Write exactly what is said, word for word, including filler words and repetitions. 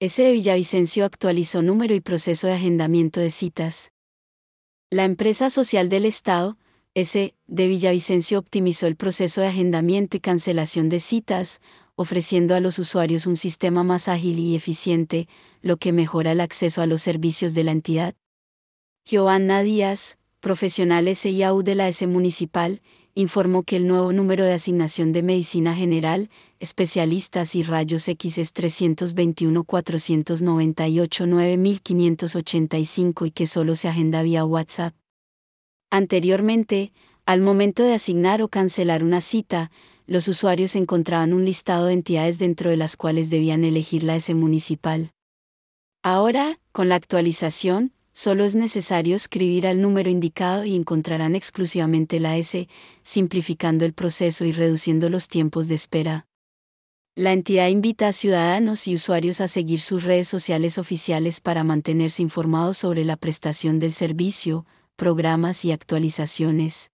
S de Villavicencio actualizó número y proceso de agendamiento de citas. La empresa social del Estado, S de Villavicencio, optimizó el proceso de agendamiento y cancelación de citas, ofreciendo a los usuarios un sistema más ágil y eficiente, lo que mejora el acceso a los servicios de la entidad. Giovanna Díaz, profesional S I A U de la S Municipal, informó que el nuevo número de asignación de medicina general, especialistas y rayos X es trescientos veintiuno cuatrocientos noventa y ocho nueve mil quinientos ochenta y cinco y que solo se agenda vía WhatsApp. Anteriormente, al momento de asignar o cancelar una cita, los usuarios encontraban un listado de entidades dentro de las cuales debían elegir la S Municipal. Ahora, con la actualización, solo es necesario escribir al número indicado y encontrarán exclusivamente la S, simplificando el proceso y reduciendo los tiempos de espera. La entidad invita a ciudadanos y usuarios a seguir sus redes sociales oficiales para mantenerse informados sobre la prestación del servicio, programas y actualizaciones.